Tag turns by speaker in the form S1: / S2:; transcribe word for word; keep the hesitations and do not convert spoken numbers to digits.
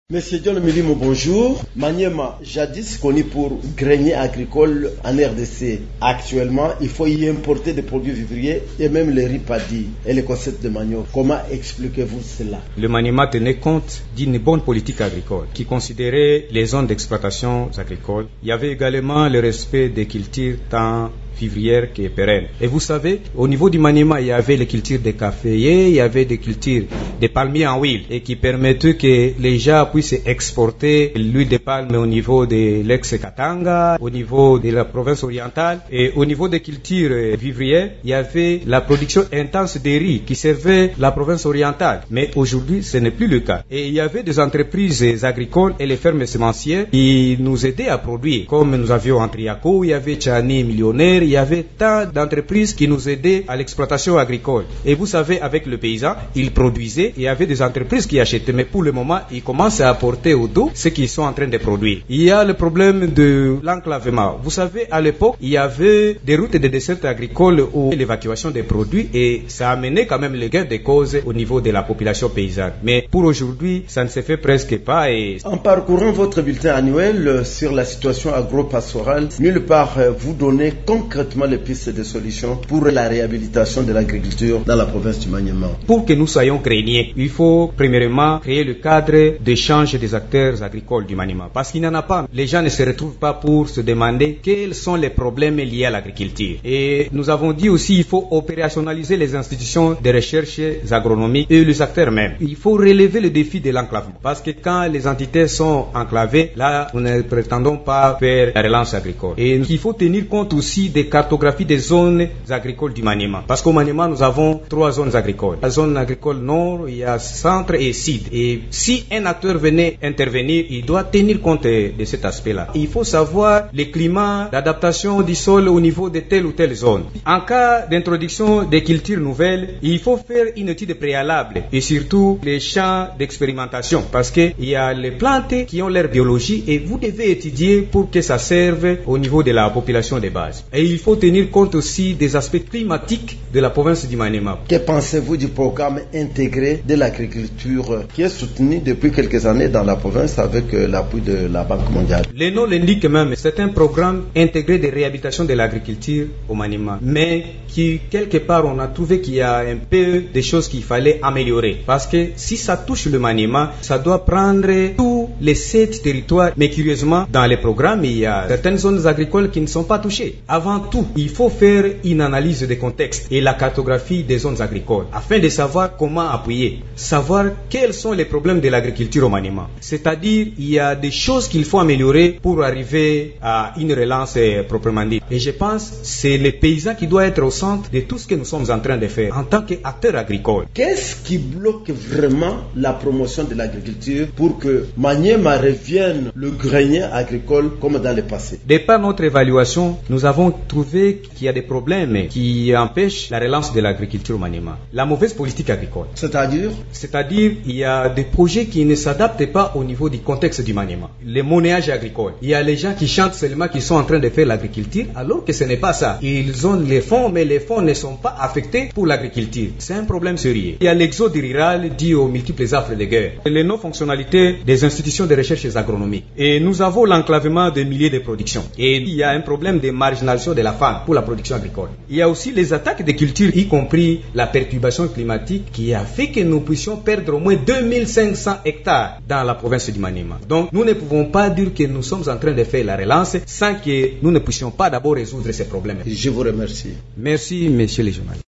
S1: Monsieur John Milimo, bonjour. Maniema, jadis connu pour grenier agricole en R D C. Actuellement, il faut y importer des produits vivriers et même les riz paddy et les concepts de manioc. Comment expliquez-vous cela?
S2: Le Maniema tenait compte d'une bonne politique agricole qui considérait les zones d'exploitation agricole. Il y avait également le respect des cultures tant vivrières que pérennes. Et vous savez, au niveau du Maniema, il y avait les cultures des caféiers, il y avait des cultures des palmiers en huile et qui permettaient que les gens puissent exporter l'huile de palme au niveau de l'ex-Katanga, au niveau de la province orientale et au niveau des cultures vivrières, il y avait la production intense de riz qui servait la province orientale. Mais aujourd'hui, ce n'est plus le cas. Et il y avait des entreprises agricoles et les fermes semencières qui nous aidaient à produire. Comme nous avions en Triaco, il y avait Tchani Millionnaire, il y avait tant d'entreprises qui nous aidaient à l'exploitation agricole. Et vous savez, avec le paysan, il produisait, il y avait des entreprises qui achetaient. Mais pour le moment, ils commencent à apporter au dos ce qu'ils sont en train de produire. Il y a le problème de l'enclavement. Vous savez, à l'époque, il y avait des routes de dessert agricole ou l'évacuation des produits et ça a amené quand même le gain de cause au niveau de la population paysanne. Mais pour aujourd'hui, ça ne se fait presque pas. Et...
S1: En parcourant votre bulletin annuel sur la situation agro-pastorale, nulle part vous donnez concrètement les pistes de solutions pour la réhabilitation de l'agriculture dans la province du Maniema.
S2: Pour que nous soyons greniers, il faut premièrement créer le cadre d'échange des acteurs agricoles du Maniema. Parce qu'il n'y en a pas. Les gens ne se retrouvent pas pour se demander quels sont les problèmes liés à l'agriculture. Et nous avons dit aussi qu'il faut opérationnaliser les institutions de recherche agronomique et les acteurs même. Il faut relever le défi de l'enclavement. Parce que quand les entités sont enclavées, là, nous ne prétendons pas faire la relance agricole. Et il faut tenir compte aussi des cartographies des zones agricoles du Maniema. Parce qu'au Maniema, nous avons trois zones agricoles. La zone agricole nord, il y a centre et sud. Et si un acteur venait intervenir, il doit tenir compte de cet aspect-là. Il faut savoir le climat, l'adaptation du sol au niveau de telle ou telle zone. En cas d'introduction des cultures nouvelles, il faut faire une étude préalable et surtout les champs d'expérimentation parce qu'il y a les plantes qui ont leur biologie et vous devez étudier pour que ça serve au niveau de la population de base. Et il faut tenir compte aussi des aspects climatiques de la province du Maniema.
S1: Que pensez-vous du programme intégré de l'agriculture qui est soutenu depuis quelques années dans la province avec l'appui de la Banque mondiale?
S2: Le nom l'indique même, c'est un programme intégré de réhabilitation de l'agriculture au Maniema, mais qui quelque part on a trouvé qu'il y a un peu des choses qu'il fallait améliorer. Parce que si ça touche le Maniema, ça doit prendre tous les sept territoires, mais curieusement, dans les programmes, il y a certaines zones agricoles qui ne sont pas touchées. Avant tout, il faut faire une analyse des contextes et la cartographie des zones agricoles afin de savoir comment appuyer, savoir quels sont les problèmes de l'agriculture au Maniema. C'est-à-dire, il y a des choses qu'il faut améliorer pour arriver à une relance proprement dite. Et je pense que c'est le paysan qui doit être au centre de tout ce que nous sommes en train de faire en tant qu'acteur agricole.
S1: Qu'est-ce qui bloque vraiment la promotion de l'agriculture pour que Maniema revienne le grenier agricole comme dans le passé?
S2: De par notre évaluation, nous avons trouvé qu'il y a des problèmes qui empêchent la relance de l'agriculture au Maniema. La mauvaise politique agricole.
S1: C'est-à-dire?
S2: C'est-à-dire, il y a des projets qui ne s'adaptent pas au niveau du contexte du Maniema. Le monnayage agricole. Il y a les gens qui chantent seulement qu'ils sont en train de faire l'agriculture, alors que ce n'est pas ça. Ils ont les fonds, mais les fonds ne sont pas affectés pour l'agriculture. C'est un problème sérieux. Il y a l'exode rural dû aux multiples affres de guerre. Les non-fonctionnalités des institutions de recherche agronomiques. Et nous avons l'enclavement des milliers de productions. Et il y a un problème de marginalisation de la femme pour la production agricole. Il y a aussi les attaques des cultures, y compris la perturbation climatique qui a fait que nous puissions perdre au moins deux mille cinq cents hectares dans la province du Maniema. Donc, nous ne pouvons pas dire que nous sommes en train de faire la relance sans que nous ne puissions pas d'abord résoudre ces problèmes.
S1: Je vous remercie.
S2: Merci, messieurs les journalistes.